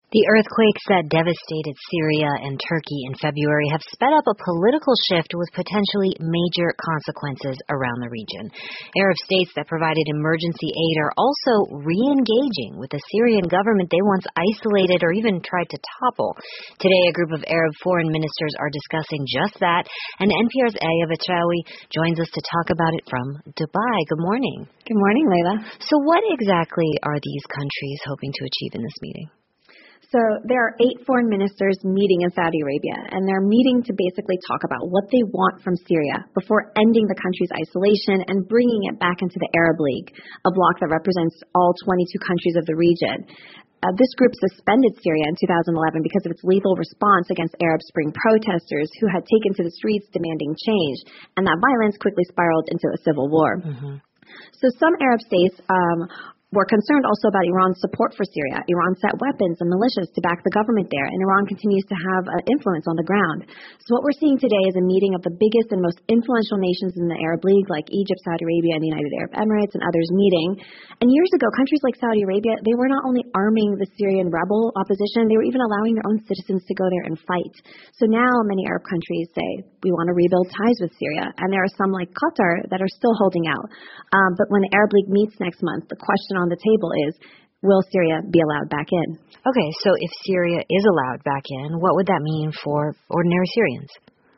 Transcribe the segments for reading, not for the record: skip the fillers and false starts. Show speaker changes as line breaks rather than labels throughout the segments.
The earthquakes that devastated Syria and Turkey in February have sped up a political shift with potentially major consequences around the region. Arab states that provided emergency aid are also re-engaging with the Syrian government they once isolated or even tried to topple. Today, a group of Arab foreign ministers are discussing just that, and NPR's Aya Vitraoui joins us to talk about it from Dubai. Good morning.
Good morning, Layla.
So what exactly are these countries hoping to achieve in this meeting?
So there are 8 foreign ministers meeting in Saudi Arabia, and they're meeting to basically talk about what they want from Syria before ending the country's isolation and bringing it back into the Arab League, a bloc that represents all 22 countries of the region. This group suspended Syria in 2011 because of its lethal response against Arab Spring protesters who had taken to the streets demanding change, and that violence quickly spiraled into a civil war. So some Arab states were concerned also about Iran's support for Syria. Iran sent weapons and militias to back the government there, and Iran continues to have influence on the ground. So what we're seeing today is a meeting of the biggest and most influential nations in the Arab League, like Egypt, Saudi Arabia, and the United Arab Emirates, and others meeting. And years ago, countries like Saudi Arabia, they were not only arming the Syrian rebel opposition, they were even allowing their own citizens to go there and fight. So now many Arab countries say, we want to rebuild ties with Syria. And there are some like Qatar that are still holding out. But when the Arab League meets next month, the question on the table is, will Syria be allowed back in?
Okay, so if Syria is allowed back in, what would that mean for ordinary Syrians?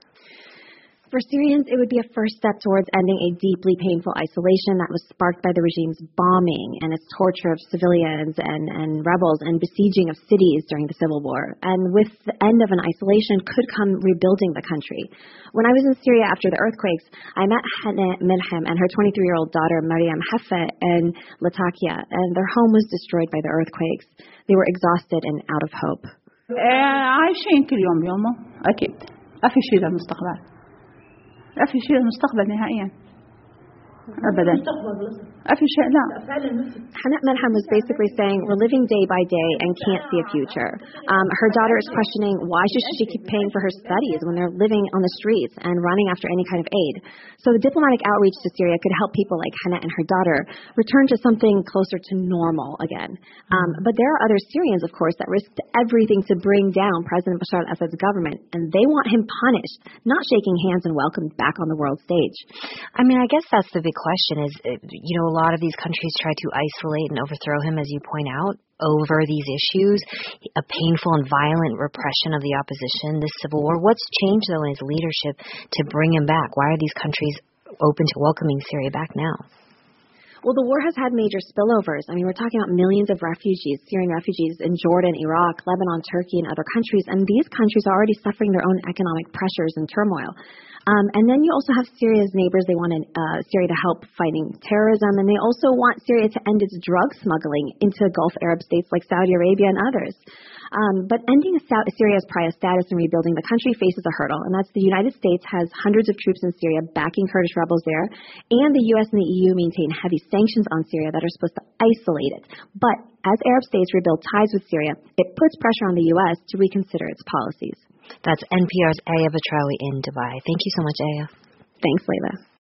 For Syrians, it would be a first step towards ending a deeply painful isolation that was sparked by the regime's bombing and its torture of civilians and rebels and besieging of cities during the civil war. And with the end of an isolation could come rebuilding the country. When I was in Syria after the earthquakes, I met Hana Milham and her 23-year-old daughter Mariam Haffa in Latakia, and their home was destroyed by the earthquakes. They were exhausted and out of hope.
عايشين كل يوم بيومه أكيد ما في شيء للمستقبل لا في شيء للمستقبل نهائيا أبدا ما في شيء لا.
Hana Milham was basically saying we're living day by day and can't see a future. Her daughter is questioning why should she keep paying for her studies when they're living on the streets and running after any kind of aid. So the diplomatic outreach to Syria could help people like Hana and her daughter return to something closer to normal again. But there are other Syrians, of course, that risked everything to bring down President Bashar al-Assad's government, and they want him punished, not shaking hands and welcomed back on the world stage.
I mean, I guess that's the big question is, a lot of these countries try to isolate and overthrow him, as you point out, over these issues, a painful and violent repression of the opposition, this civil war. What's changed, though, in his leadership to bring him back? Why are these countries open to welcoming Syria back now?
Well, the war has had major spillovers. I mean, we're talking about millions of refugees, Syrian refugees in Jordan, Iraq, Lebanon, Turkey, and other countries. And these countries are already suffering their own economic pressures and turmoil. And then you also have Syria's neighbors. They want Syria to help fighting terrorism. And they also want Syria to end its drug smuggling into Gulf Arab states like Saudi Arabia and others. But ending Syria's pariah status and rebuilding the country faces a hurdle, and that's the United States has hundreds of troops in Syria backing Kurdish rebels there, and the U.S. and the EU maintain heavy sanctions on Syria that are supposed to isolate it. But as Arab states rebuild ties with Syria, it puts pressure on the U.S. to reconsider its policies.
That's NPR's Aya Vitraoui in Dubai. Thank you so much, Aya.
Thanks, Layla.